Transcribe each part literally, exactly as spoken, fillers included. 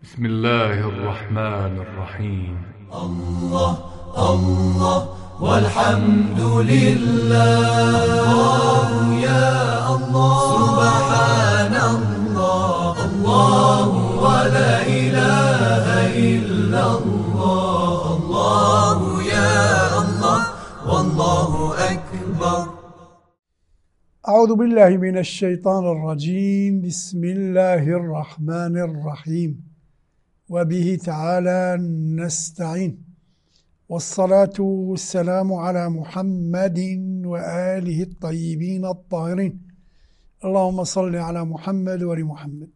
بسم الله الرحمن الرحيم. الله الله والحمد لله. الله يا الله سبحان الله. الله ولا إله إلا الله. الله يا الله والله أكبر. أعوذ بالله من الشيطان الرجيم. بسم الله الرحمن الرحيم. وبه تعالى نستعين، والصلاة والسلام على محمد وآله الطيبين الطاهرين. اللهم صل على محمد وآل محمد.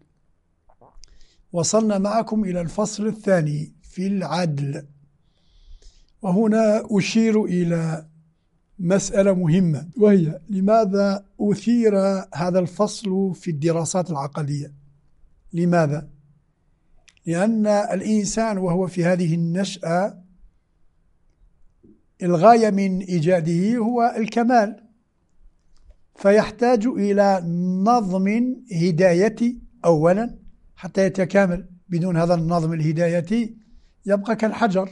وصلنا معكم إلى الفصل الثاني في العدل، وهنا أشير إلى مسألة مهمة، وهي لماذا أثير هذا الفصل في الدراسات العقدية؟ لماذا؟ لأن الإنسان وهو في هذه النشأة الغاية من إيجاده هو الكمال، فيحتاج إلى نظم هدايتي أولا حتى يتكامل. بدون هذا النظم الهدايتي يبقى كالحجر.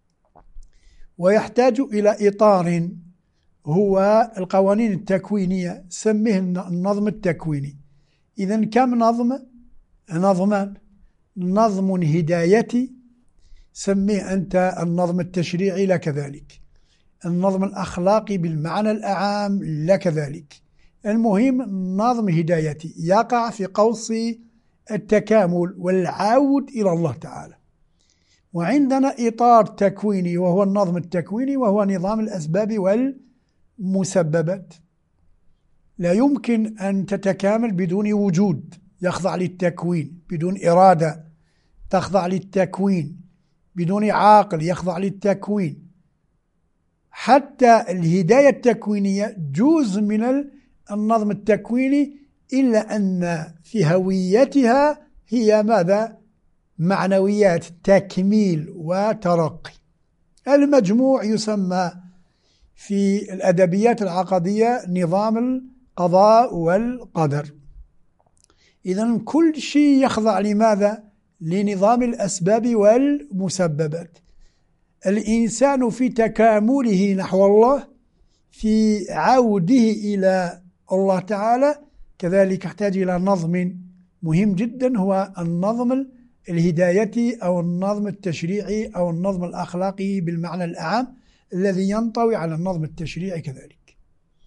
ويحتاج إلى إطار هو القوانين التكوينية، سميه النظم التكويني. إذن كم نظم؟ نظمان: نظم هدايتي سميه أنت النظم التشريعي، لا كذلك. النظم الأخلاقي بالمعنى الأعام، لا كذلك. المهم نظم هدايتي يقع في قوس التكامل والعود إلى الله تعالى. وعندنا إطار تكويني وهو النظم التكويني، وهو نظام الأسباب والمسببات. لا يمكن أن تتكامل بدون وجود يخضع للتكوين، بدون إرادة تخضع للتكوين، بدون عاقل يخضع للتكوين. حتى الهداية التكوينية جزء من النظم التكويني، إلا أن في هويتها هي ماذا؟ معنويات تكميل وترقي. المجموع يسمى في الأدبيات العقدية نظام القضاء والقدر. إذن كل شيء يخضع لماذا؟ لنظام الأسباب والمسببات. الإنسان في تكامله نحو الله، في عوده إلى الله تعالى، كذلك يحتاج إلى نظم مهم جدا، هو النظم الهدايتي أو النظم التشريعي أو النظم الأخلاقي بالمعنى الأعام، الذي ينطوي على النظم التشريعي كذلك.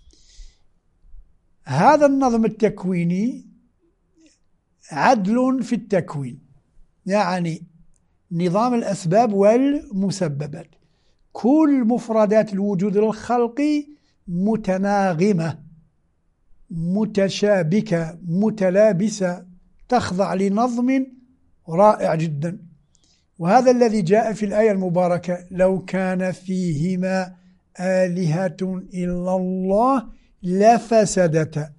هذا النظم التكويني عدل في التكوين، يعني نظام الأسباب والمسببات. كل مفردات الوجود الخلقي متناغمة متشابكة متلابسة، تخضع لنظم رائع جدا. وهذا الذي جاء في الآية المباركة: لو كان فيهما آلهة إلا الله لفسدتا.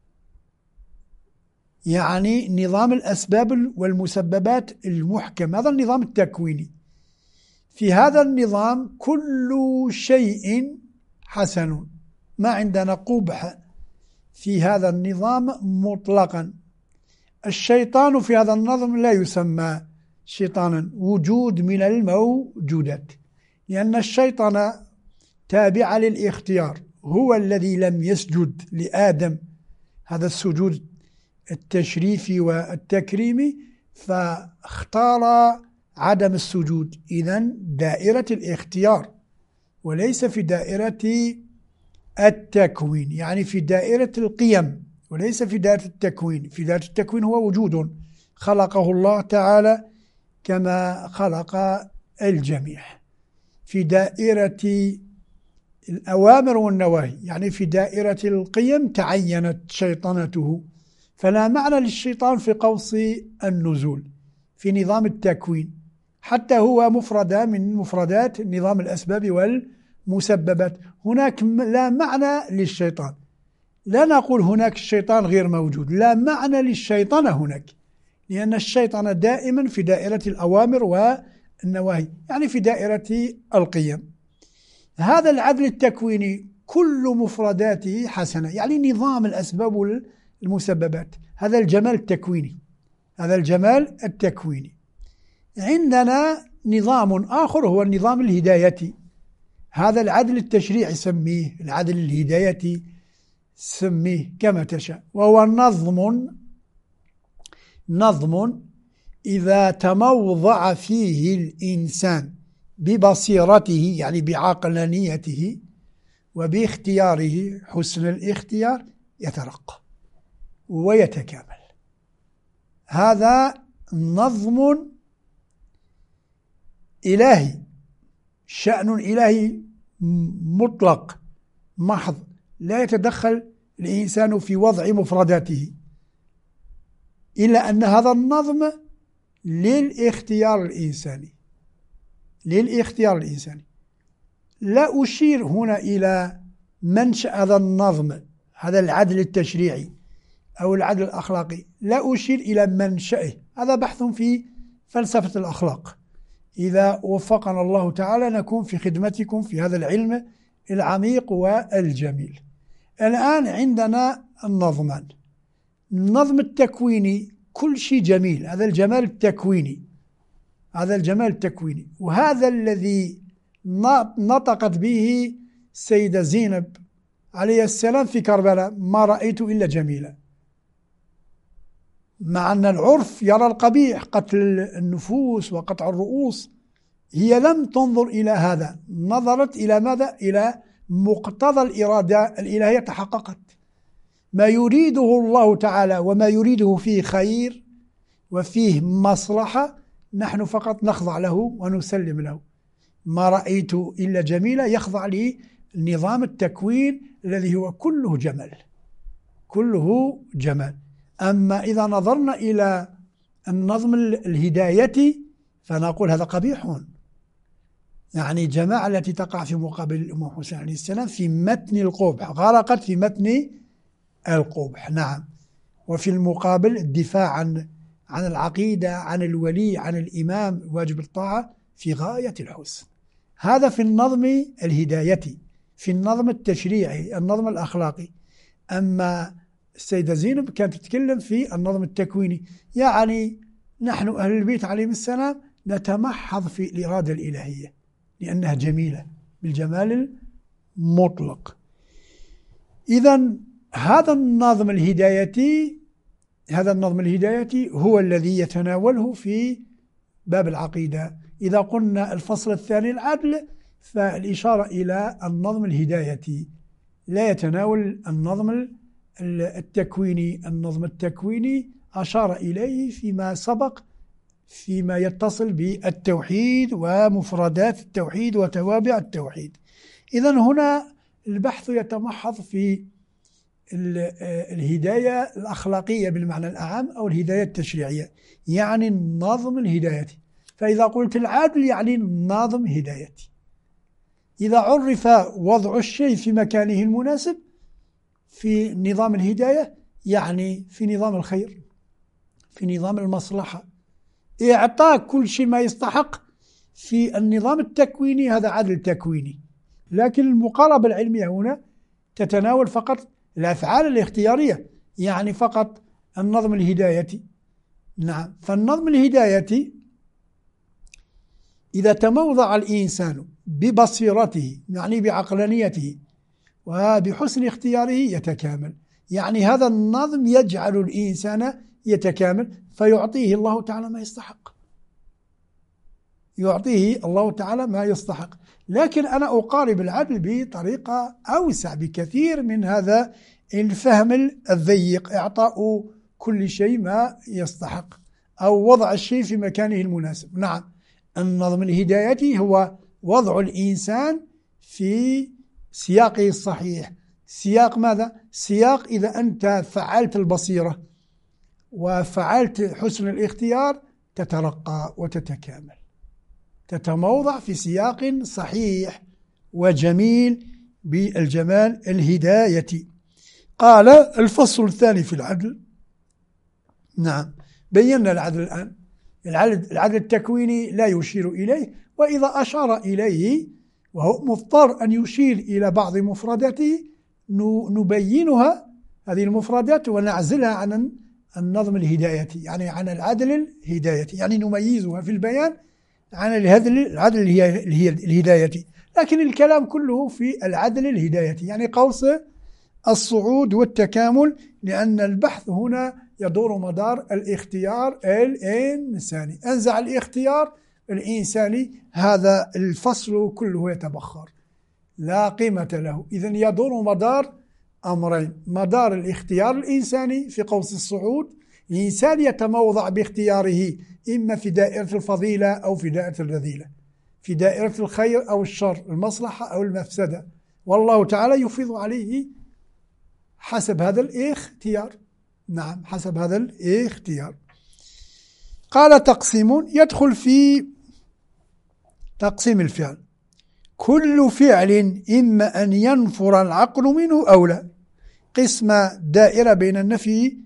يعني نظام الأسباب والمسببات المحكم، هذا النظام التكويني. في هذا النظام كل شيء حسن، ما عندنا قبح في هذا النظام مطلقا. الشيطان في هذا النظم لا يسمى شيطانا، وجود من الموجودات، لأن الشيطان تابع للاختيار، هو الذي لم يسجد لآدم هذا السجود التشريفي والتكريمي، فاختار عدم السجود. إذن دائرة الاختيار، وليس في دائرة التكوين، يعني في دائرة القيم وليس في دائرة التكوين. في دائرة التكوين هو وجود خلقه الله تعالى كما خلق الجميع. في دائرة الأوامر والنواهي، يعني في دائرة القيم، تعينت شيطنته، فلا معنى للشيطان في قوس النزول في نظام التكوين، حتى هو مفردة من مفردات نظام الأسباب والمسببات. هناك لا معنى للشيطان، لا نقول هناك الشيطان غير موجود، لا معنى للشيطان هناك، لأن الشيطان دائما في دائرة الأوامر والنواهي، يعني في دائرة القيم. هذا العدل التكويني كل مفرداته حسنة، يعني نظام الأسباب المسببات. هذا الجمال التكويني، هذا الجمال التكويني. عندنا نظام آخر هو النظام الهدايتي. هذا العدل التشريعي سميه، العدل الهدايتي سميه كما تشاء، وهو نظم نظم إذا تموضع فيه الإنسان ببصيرته يعني بعقلانيته وباختياره حسن الاختيار يترقى ويتكامل. هذا نظم إلهي، شأن إلهي مطلق محض، لا يتدخل الإنسان في وضع مفرداته، إلا أن هذا النظم للاختيار الإنساني للاختيار الإنساني. لا أشير هنا إلى منشأ هذا النظم، هذا العدل التشريعي أو العدل الأخلاقي، لا أشير إلى منشأه، هذا بحث في فلسفة الأخلاق. إذا وفقنا الله تعالى نكون في خدمتكم في هذا العلم العميق والجميل. الآن عندنا النظمان. النظم التكويني كل شيء جميل، هذا الجمال التكويني، هذا الجمال التكويني، وهذا الذي نطقت به السيدة زينب عليه السلام في كربلاء: ما رأيت إلا جميلا. مع أن العرف يرى القبيح، قتل النفوس وقطع الرؤوس، هي لم تنظر إلى هذا، نظرت إلى ماذا؟ إلى مقتضى الإرادة الإلهية تحققت. ما يريده الله تعالى وما يريده فيه خير وفيه مصلحة، نحن فقط نخضع له ونسلم له. ما رأيت إلا جميلة يخضع لنظام التكوين الذي هو كله جمال، كله جمال. أما إذا نظرنا إلى النظم الهدايتي فنقول هذا قبيح، يعني جماعة التي تقع في مقابل الإمام حسين عليه السلام في متن القبح، غرقت في متن القبح، نعم. وفي المقابل الدفاع عن عن العقيدة، عن الولي، عن الإمام، واجب الطاعة في غاية الحسن. هذا في النظم الهدايتي، في النظم التشريعي، النظم الأخلاقي. أما السيدة زينب كانت تتكلم في النظم التكويني، يعني نحن أهل البيت عليهم السلام نتمحض في الإرادة الإلهية لأنها جميلة بالجمال المطلق. إذن هذا النظم الهدايتي هذا النظم الهدايتي هو الذي يتناوله في باب العقيدة. إذا قلنا الفصل الثاني العدل فالإشارة إلى النظم الهدايتي، لا يتناول النظم التكويني. النظم التكويني أشار إليه فيما سبق فيما يتصل بالتوحيد ومفردات التوحيد وتوابع التوحيد. إذن هنا البحث يتمحض في الهداية الأخلاقية بالمعنى الأعم أو الهداية التشريعية، يعني النظم الهدايتي. فإذا قلت العدل يعني نظم هدايتي. إذا عرف وضع الشيء في مكانه المناسب في نظام الهداية يعني في نظام الخير، في نظام المصلحة، إعطاء كل شيء ما يستحق في النظام التكويني، هذا عدل تكويني. لكن المقاربة العلمية هنا تتناول فقط الأفعال الاختيارية، يعني فقط النظم الهدايتي. نعم، فالنظم الهدايتي إذا تموضع الإنسان ببصيرته يعني بعقلانيته وبحسن اختياره يتكامل، يعني هذا النظم يجعل الإنسان يتكامل فيعطيه الله تعالى ما يستحق، يعطيه الله تعالى ما يستحق. لكن أنا أقارب العدل بطريقة أوسع بكثير من هذا الفهم الضيق، إعطاء كل شيء ما يستحق أو وضع الشيء في مكانه المناسب. نعم، النظم الهدايتي هو وضع الإنسان في سياقه الصحيح. سياق ماذا؟ سياق إذا أنت فعلت البصيرة وفعلت حسن الاختيار تترقى وتتكامل، تتموضع في سياق صحيح وجميل بالجمال الهدايتي. قال الفصل الثاني في العدل. نعم، بينا العدل الآن. العدل, العدل التكويني لا يشير إليه، وإذا أشار إليه وهو مضطر أن يشير إلى بعض مفرداته نبينها هذه المفردات ونعزلها عن النظم الهدايتي، يعني عن العدل الهدايتي، يعني نميزها في البيان عن العدل العدل الهدايتي، لكن الكلام كله في العدل الهدايتي، يعني قوس الصعود والتكامل، لأن البحث هنا يدور مدار الاختيار الإنساني. أنزع الاختيار الإنساني هذا الفصل كله يتبخر، لا قيمة له. إذن يدور مدار أمرين: مدار الاختيار الإنساني في قوس الصعود، الإنسان يتموضع باختياره إما في دائرة الفضيلة أو في دائرة الرذيلة، في دائرة الخير أو الشر، المصلحة أو المفسدة، والله تعالى يفيض عليه حسب هذا الاختيار. نعم، حسب هذا الاختيار. قال تقسيم يدخل في تقسيم الفعل: كل فعل إما أن ينفر العقل منه أو لا. قسمة دائرة بين النفي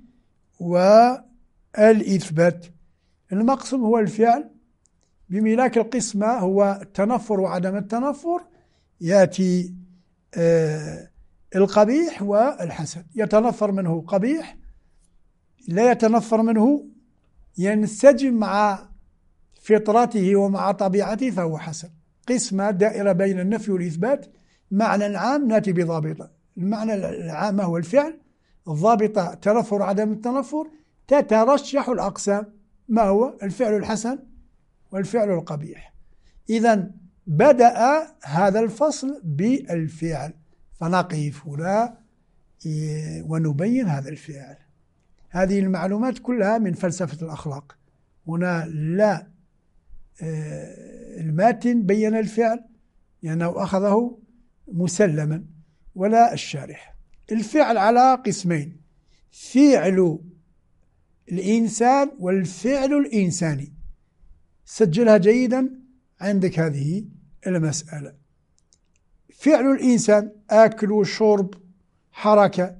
والإثبات. المقسم هو الفعل بملاك القسمة هو التنفر وعدم التنفر. يأتي آه القبيح والحسن، يتنفر منه قبيح، لا يتنفر منه، ينسجم مع فطرته ومع طبيعته فهو حسن. قسمة دائرة بين النفي والإثبات. معنى العام نأتي بضابطة. المعنى العام هو الفعل، الضابطة تنفر عدم التنفر. تترشح الأقسام، ما هو الفعل الحسن والفعل القبيح. إذن بدأ هذا الفصل بالفعل، فنقف هنا ونبين هذا الفعل. هذه المعلومات كلها من فلسفة الأخلاق. هنا لا الماتن بين الفعل لأنه أخذه مسلما، ولا الشارح. الفعل على قسمين: فعل الإنسان والفعل الإنساني. سجلها جيدا عندك هذه المسألة. فعل الإنسان أكل وشرب حركة،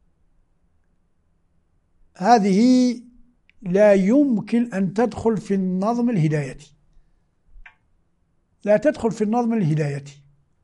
هذه لا يمكن أن تدخل في النظم الهدايتي، لا تدخل في النظم الهدايتي.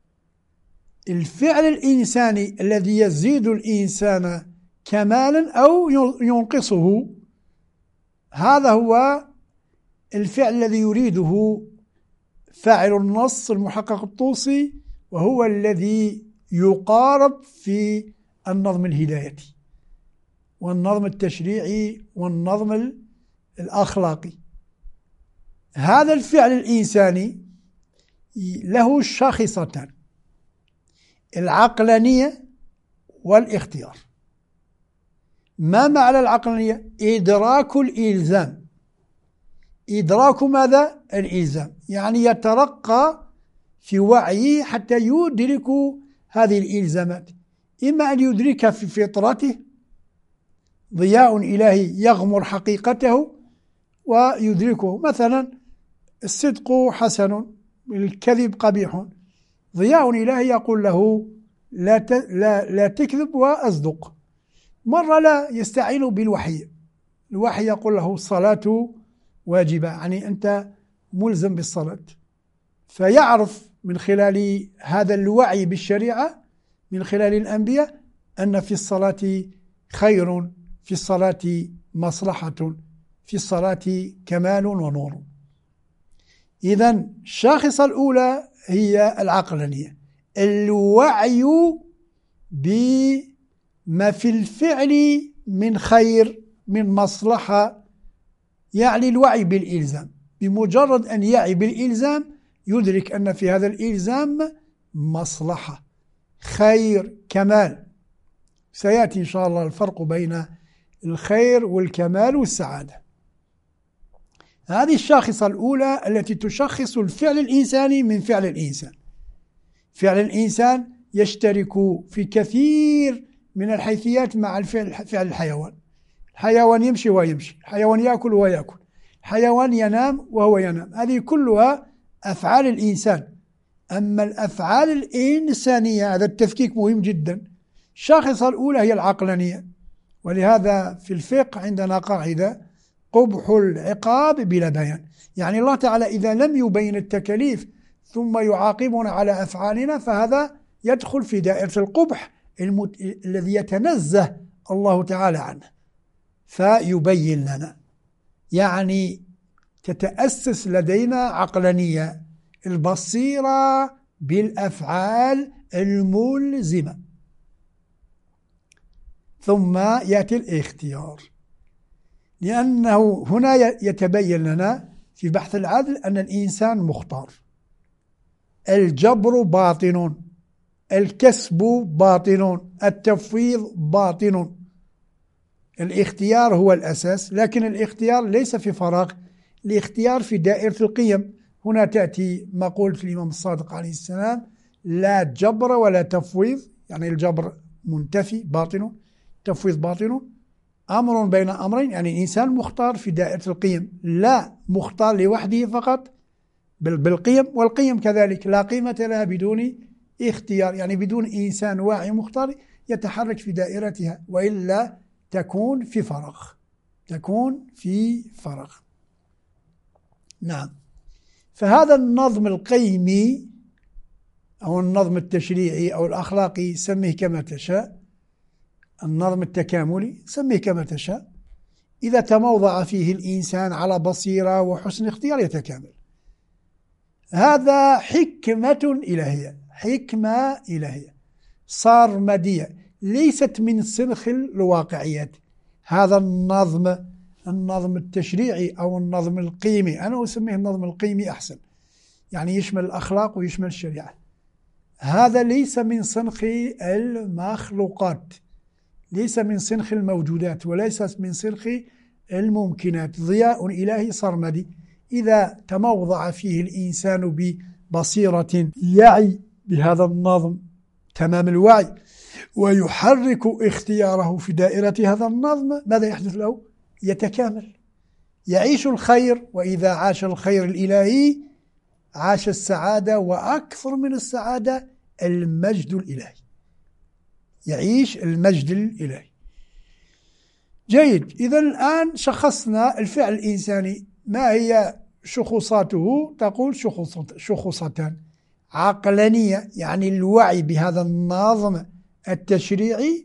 الفعل الإنساني الذي يزيد الإنسان كمالا أو ينقصه، هذا هو الفعل الذي يريده فاعل النص المحقق الطوسي، وهو الذي يقارب في النظم الهدايتي والنظم التشريعي والنظم الأخلاقي. هذا الفعل الإنساني له شاخصتان: العقلانية والاختيار. ما معنى العقلانية؟ إدراك الإلزام. إدراك ماذا؟ الإلزام، يعني يترقى في وعيه حتى يدرك هذه الإلزامات، إما أن يدركها في فطرته، ضياء إلهي يغمر حقيقته ويدركه، مثلا الصدق حسن، الكذب قبيح، ضياء إلهي يقول له لا لا لا تكذب وأصدق. مرة لا، يستعين بالوحي، الوحي يقول له الصلاة واجبة، يعني أنت ملزم بالصلاة، فيعرف من خلال هذا الوعي بالشريعة من خلال الأنبياء أن في الصلاة خير، في الصلاة مصلحة، في الصلاة كمال ونور. إذن الشاخصة الأولى هي العقلانية، الوعي بما في الفعل من خير، من مصلحة، يعني الوعي بالإلزام. بمجرد أن يعي بالإلزام يدرك أن في هذا الإلزام مصلحة، خير، كمال. سيأتي إن شاء الله الفرق بين الخير والكمال والسعادة. هذه الشاخصة الأولى التي تشخص الفعل الإنساني من فعل الإنسان. فعل الإنسان يشترك في كثير من الحيثيات مع الفعل فعل الحيوان. الحيوان يمشي ويمشي، الحيوان يأكل ويأكل، الحيوان ينام وهو ينام، هذه كلها أفعال الإنسان. أما الأفعال الإنسانية هذا التفكيك مهم جدا. الشاخصة الأولى هي العقلانية، ولهذا في الفقه عندنا قاعدة: قبح العقاب بلا بيان. يعني الله تعالى إذا لم يبين التكاليف ثم يعاقبنا على أفعالنا فهذا يدخل في دائرة القبح المت... الذي يتنزه الله تعالى عنه. فيبين لنا، يعني تتأسس لدينا عقلانية البصيرة بالأفعال الملزمة. ثم يأتي الاختيار، لأنه هنا يتبين لنا في بحث العدل أن الإنسان مختار. الجبر باطن، الكسب باطن، التفويض باطن. الاختيار هو الأساس، لكن الاختيار ليس في فراغ، الاختيار في دائرة القيم. هنا تأتي مقولة الإمام الصادق عليه السلام: لا جبر ولا تفويض، يعني الجبر منتفي باطن، تفويض باطن، أمر بين أمرين، يعني الإنسان مختار في دائرة القيم، لا مختار لوحده فقط بالقيم، والقيم كذلك لا قيمة لها بدون اختيار، يعني بدون إنسان واعي مختار يتحرك في دائرتها، وإلا تكون في فراغ، تكون في فراغ. نعم. فهذا النظم القيمي أو النظم التشريعي أو الأخلاقي، سميه كما تشاء، النظم التكاملي سميه كما تشاء، إذا تموضع فيه الإنسان على بصيرة وحسن اختيار يتكامل. هذا حكمة إلهية، حكمة إلهية صارمدية، ليست من سنخ الواقعيات. هذا النظم، النظم التشريعي أو النظم القيمي، أنا أسميه النظم القيمي أحسن، يعني يشمل الأخلاق ويشمل الشريعة. هذا ليس من سنخ المخلوقات، ليس من سنخ الموجودات، وليس من سنخ الممكنات. ضياء إلهي صرمدي، إذا تموضع فيه الإنسان ببصيرة يعي بهذا النظم تمام الوعي ويحرك اختياره في دائرة هذا النظم، ماذا يحدث له؟ يتكامل، يعيش الخير. وإذا عاش الخير الإلهي عاش السعادة، وأكثر من السعادة المجد الإلهي، يعيش المجد الإلهي. جيد. إذا الآن شخصنا الفعل الإنساني، ما هي شخصاته؟ تقول شخصتان: عقلانية، يعني الوعي بهذا النظم التشريعي،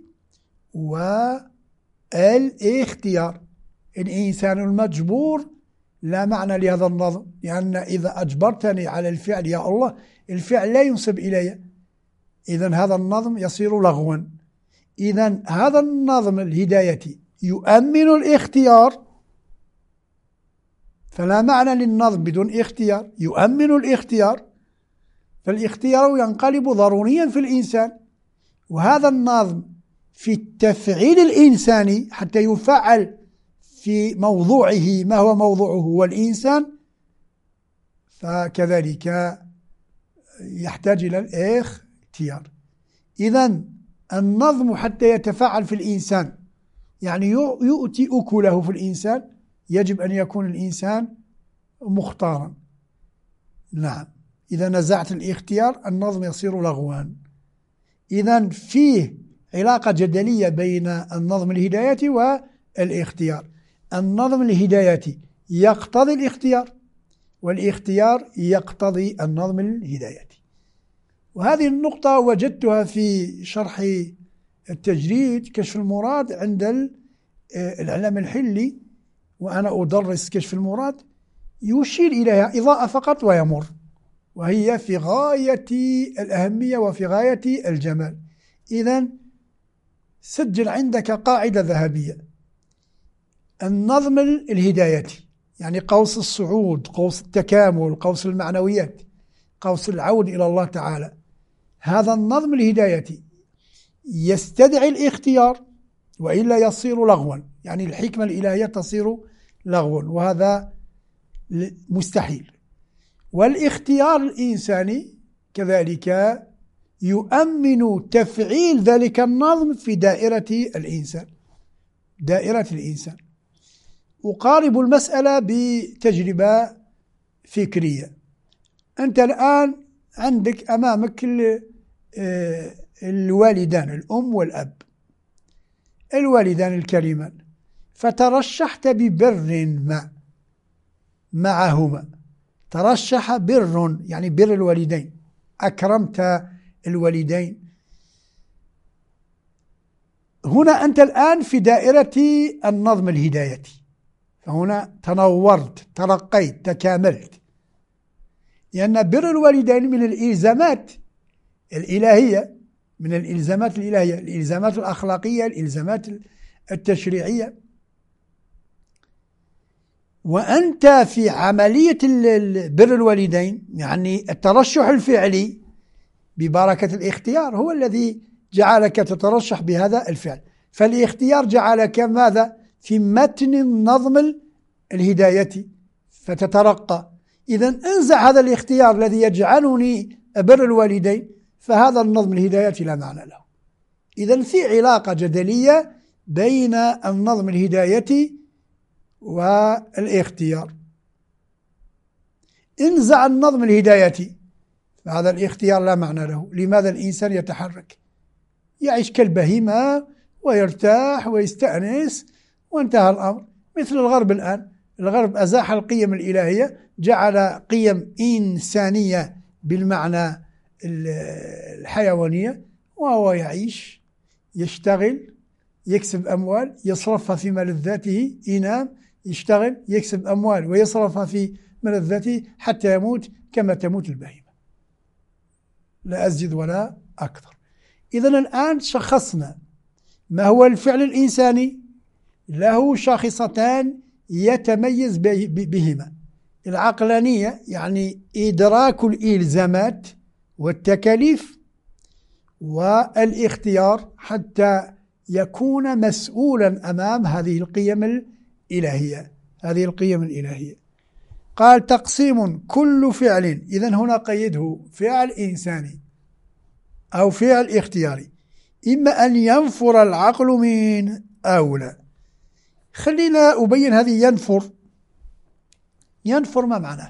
والاختيار. الإنسان المجبور لا معنى لهذا النظم، لأن إذا أجبرتني على الفعل يا الله، الفعل لا ينسب إلي، إذن هذا النظم يصير لغوا. إذن هذا النظم الهداية يؤمن الاختيار، فلا معنى للنظم بدون اختيار، يؤمن الاختيار، فالاختيار ينقلب ضروريا في الإنسان. وهذا النظم في التفعيل الإنساني حتى يفعل في موضوعه، ما هو موضوعه هو الإنسان، فكذلك يحتاج إلى الاختيار. إذن النظم حتى يتفعل في الإنسان، يعني يؤتي أكله في الإنسان، يجب أن يكون الإنسان مختارا. نعم. إذا نزعت الاختيار النظم يصير لغوان. إذن فيه علاقة جدلية بين النظم الهداية والاختيار. النظم الهداية يقتضي الاختيار، والاختيار يقتضي النظم الهداية. وهذه النقطة وجدتها في شرح التجريد كشف المراد عند العلامة الحلي، وأنا أدرس كشف المراد، يشير إليها إضاءة فقط ويمر، وهي في غاية الأهمية وفي غاية الجمال. إذن سجل عندك قاعدة ذهبية: النظم الهداية، يعني قوس الصعود، قوس التكامل، قوس المعنويات، قوس العود إلى الله تعالى، هذا النظم الهداية يستدعي الاختيار، وإلا يصير لغوا، يعني الحكمة الإلهية تصير لغوا، وهذا مستحيل. والاختيار الإنساني كذلك يؤمن تفعيل ذلك النظم في دائرة الإنسان، دائرة الإنسان. أقارب المسألة بتجربة فكرية. أنت الآن عندك أمامك الوالدان، الأم والأب، الوالدان الكريمان، فترشحت ببر ما معهما، ترشح بر يعني بر الوالدين، أكرمت الوالدين، هنا أنت الآن في دائرة النظم الهدايتي، فهنا تنورت، ترقيت، تكاملت، لأن بر الوالدين من الإلزامات الإلهية، من الإلزامات الإلهية، الإلزامات الأخلاقية، الإلزامات التشريعية. وأنت في عملية بر الوالدين، يعني الترشح الفعلي ببركة الاختيار هو الذي جعلك تترشح بهذا الفعل، فالاختيار جعلك ماذا؟ في متن النظم الهداية فتترقى. إذا انزع هذا الاختيار الذي يجعلني أبر الوالدين، فهذا النظم الهداية لا معنى له. إذا في علاقة جدلية بين النظم الهداية والاختيار. انزع النظم الهداية فهذا الاختيار لا معنى له. لماذا الإنسان يتحرك؟ يعيش كالبهيمة ويرتاح ويستأنس وانتهى الأمر. مثل الغرب الآن، الغرب أزاح القيم الإلهية، جعل قيم إنسانية بالمعنى الحيوانية، وهو يعيش، يشتغل، يكسب أموال، يصرفها في ملذاته، ينام، يشتغل، يكسب أموال ويصرفها في ملذاته حتى يموت كما تموت البهيمة، لا أزيد ولا أكثر. إذن الآن شخصنا ما هو الفعل الإنساني له شاخصتان يتميز بهما: العقلانية يعني إدراك الإلزامات والتكاليف، والاختيار حتى يكون مسؤولا أمام هذه القيم الإلهية. هذه القيم الإلهية قال تقسيم كل فعل، إذن هنا قيده فعل إنساني أو فعل اختياري، إما أن ينفر العقل من أو لا. خلينا أبين هذه ينفر. ينفر ما معناه؟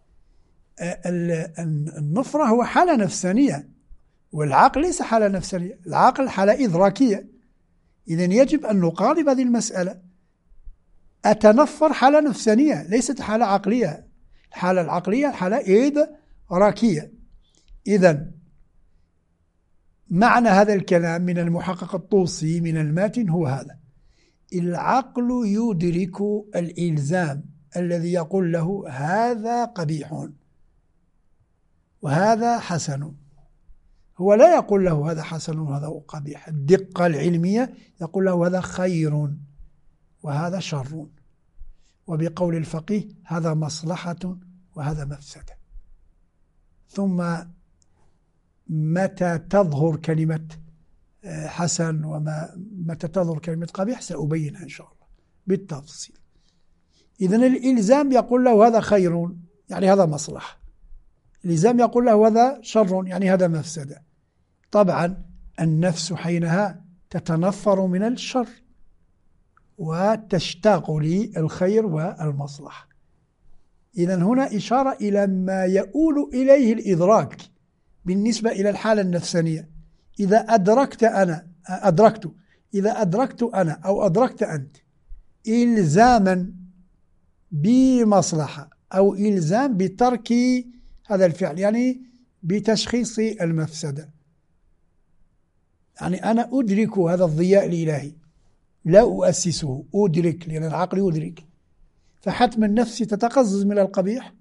النفرة هو حالة نفسانية، والعقل ليس حالة نفسانية، العقل حالة إدراكية. إذن يجب أن نقارب هذه المسألة. أتنفر حالة نفسانية ليست حالة عقلية، الحالة العقلية حالة إدراكية. إذن معنى هذا الكلام من المحقق الطوسي من الماتن هو هذا: العقل يدرك الإلزام الذي يقول له هذا قبيح وهذا حسن، هو لا يقول له هذا حسن وهذا قبيح. الدقة العلمية يقول له هذا خير وهذا شر، وبقول الفقيه هذا مصلحة وهذا مفسدة. ثم متى تظهر كلمة حسن ومتى تظهر كلمة قبيح سأبينها إن شاء الله بالتفصيل. إذن الإلزام يقول له هذا خير يعني هذا مصلحة، الإلزام يقول له هذا شر يعني هذا مفسدة. طبعا النفس حينها تتنفر من الشر وتشتاق للخير والمصلحة. إذن هنا إشارة إلى ما يؤول إليه الإدراك بالنسبة إلى الحالة النفسانية. إذا أدركت أنا أدركت إذا أدركت أنا أو أدركت أنت إلزاما بمصلحة أو إلزام بترك هذا الفعل، يعني بتشخيص المفسدة، يعني أنا أدرك هذا الضياء الإلهي لا أؤسسه، أدرك، لأن العقل يدرك، فحتم النفس تتقزز من القبيح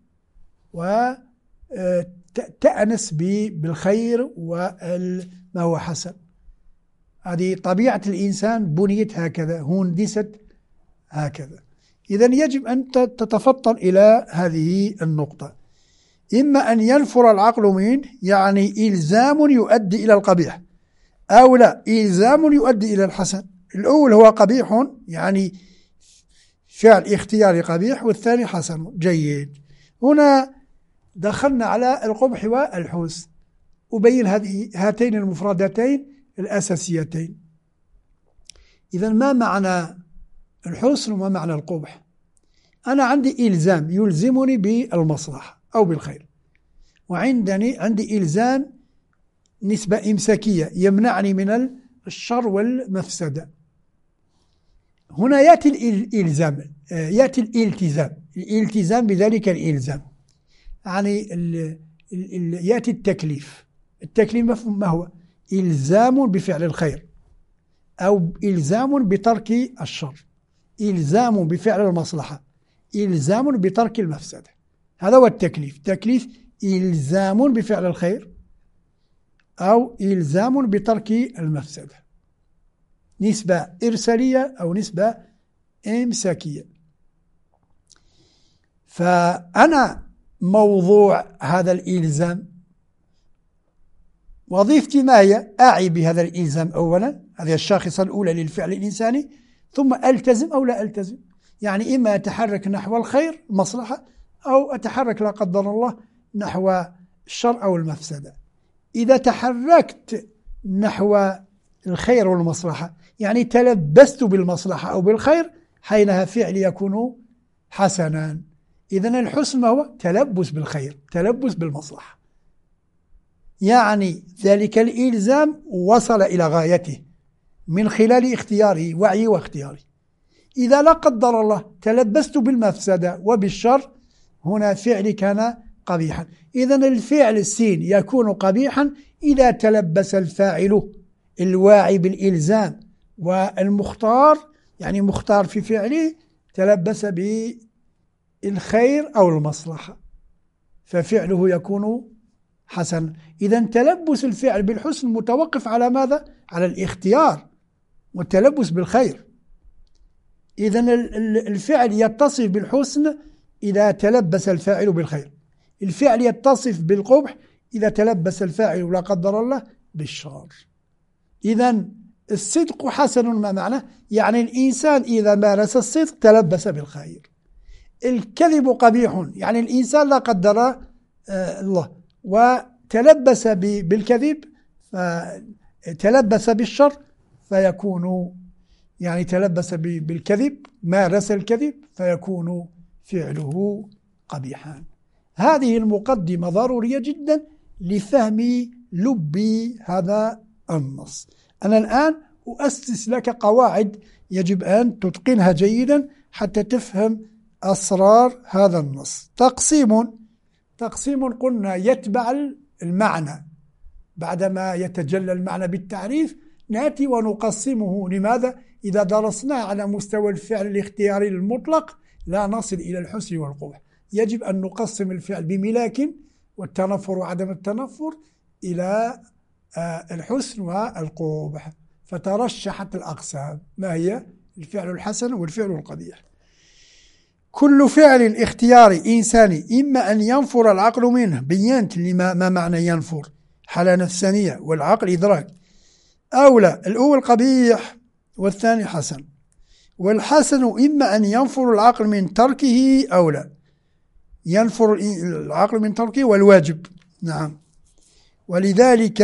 وتأنس بالخير وما هو حسن. هذه طبيعة الإنسان، بنيت هكذا، هندست هكذا. إذن يجب أن تتفطن إلى هذه النقطة: إما أن ينفر العقل منه يعني إلزام يؤدي إلى القبيح، أو لا، إلزام يؤدي إلى الحسن. الأول هو قبيح يعني فعل اختياري قبيح، والثاني حسن جيد. هنا دخلنا على القبح والحسن، أبين هذه هاتين المفردتين الأساسيتين. إذن ما معنى الحسن وما معنى القبح؟ أنا عندي إلزام يلزمني بالمصلحة أو بالخير، وعندني عندي إلزام نسبة إمساكية يمنعني من الشر والمفسدة. هنا يأتي الإلزام، يأتي الالتزام، الالتزام بذلك الإلزام، يعني ال ال يأتي التكليف. التكليف ما هو؟ إلزام بفعل الخير أو إلزام بترك الشر، إلزام بفعل المصلحة، إلزام بترك المفسدة. هذا هو التكليف. تكليف إلزام بفعل الخير أو إلزام بترك المفسدة، نسبة إرسالية أو نسبة إمساكية. فأنا موضوع هذا الإلزام وظيفتي ما هي؟ أعي بهذا الإلزام أولا، هذه الشاخصة الأولى للفعل الإنساني، ثم ألتزم أو لا ألتزم. يعني إما أتحرك نحو الخير المصلحة، أو أتحرك لا قدر الله نحو الشر أو المفسدة. إذا تحركت نحو الخير والمصلحة، يعني تلبست بالمصلحة أو بالخير، حينها فعل يكون حسنا. إذن الحسن ما هو؟ تلبس بالخير، تلبس بالمصلحة. يعني ذلك الإلزام وصل إلى غايته من خلال اختياره، وعي واختياره. إذا لا قدر الله تلبست بالمفسدة وبالشر، هنا فعل كان قبيحا. إذن الفعل السين يكون قبيحا إذا تلبس الفاعل الواعي بالإلزام والمختار، يعني مختار في فعله، تلبس بالخير أو المصلحة، ففعله يكون حسنا. إذن تلبس الفعل بالحسن متوقف على ماذا؟ على الاختيار والتلبس بالخير. إذن الفعل يتصف بالحسن إذا تلبس الفاعل بالخير، الفعل يتصف بالقبح إذا تلبس الفاعل لا قدر الله بالشر. إذن الصدق حسن، ما معناه؟ يعني الإنسان إذا مارس الصدق تلبس بالخير. الكذب قبيح، يعني الإنسان لا قدر الله وتلبس بالكذب، فتلبس بالشر فيكون، يعني تلبس بالكذب، مارس الكذب، فيكون فعله قبيحا. هذه المقدمة ضرورية جدا لفهم لب هذا النص. أنا الآن أؤسس لك قواعد يجب أن تتقنها جيدا حتى تفهم أسرار هذا النص. تقسيم تقسيم قلنا يتبع المعنى، بعدما يتجلى المعنى بالتعريف نأتي ونقسمه. لماذا؟ إذا درسناه على مستوى الفعل الاختياري المطلق لا نصل إلى الحسن والقبح. يجب أن نقسم الفعل بملاك والتنفر وعدم التنفر إلى الحسن والقبح، فترشحت الأقسام. ما هي؟ الفعل الحسن والفعل القبيح. كل فعل اختياري إنساني إما أن ينفر العقل منه، بينت لما ما معنى ينفر، حالة نفسانية، والعقل إدراك، أو لا. الأول قبيح والثاني حسن. والحسن إما أن ينفر العقل من تركه أو لا، ينفر العقل من تركه والواجب. نعم. ولذلك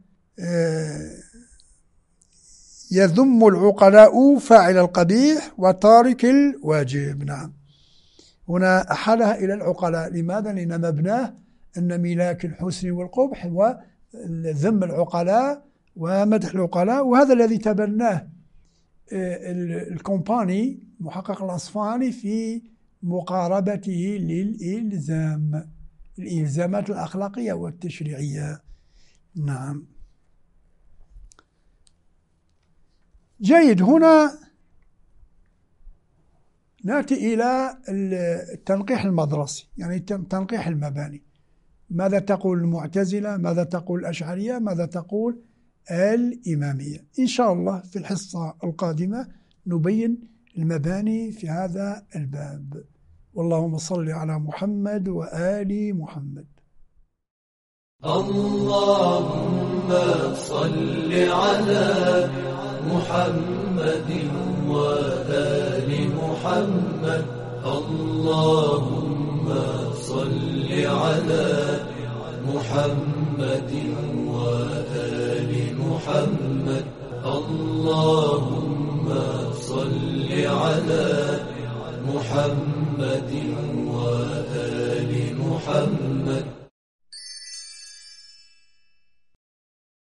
يذم العقلاء فاعل القبيح وتارك الواجب. نعم. هنا أحالها إلى العقلاء. لماذا؟ لأن مبناه أن ملاك الحسن والقبح وذم العقلاء ومدح العقلاء، وهذا الذي تبناه الكومباني محقق الأصفهاني في مقاربته للإلزام، الإلزامات الأخلاقية والتشريعية. نعم. جيد. هنا نأتي إلى التنقيح المدرسي، يعني تنقيح المباني. ماذا تقول المعتزلة؟ ماذا تقول الأشعرية؟ ماذا تقول الإمامية؟ إن شاء الله في الحصة القادمة نبين المباني في هذا الباب. واللهم صل على محمد وآل محمد. اللهم صل على محمد وآل محمد. اللهم صل على محمد وآل محمد. اللهم صل على محمد وآل محمد.